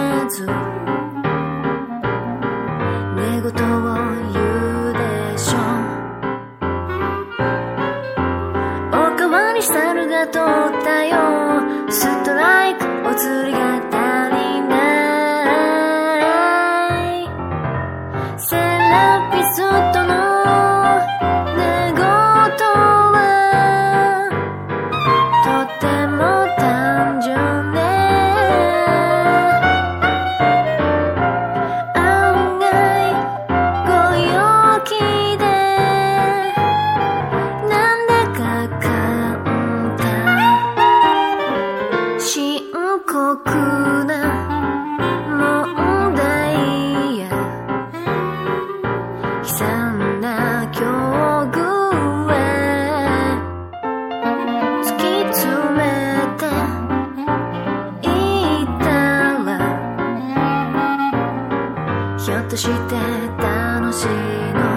ず寝言を言うでしょう。おかわり猿が通ったよ。ストライクお釣りが足りない。セラピストの寝言はとても単純ね。案外ご陽気でなんだか簡単。深刻な問題や悲惨な境遇へ突き詰めていったら、ひょっとして楽しいの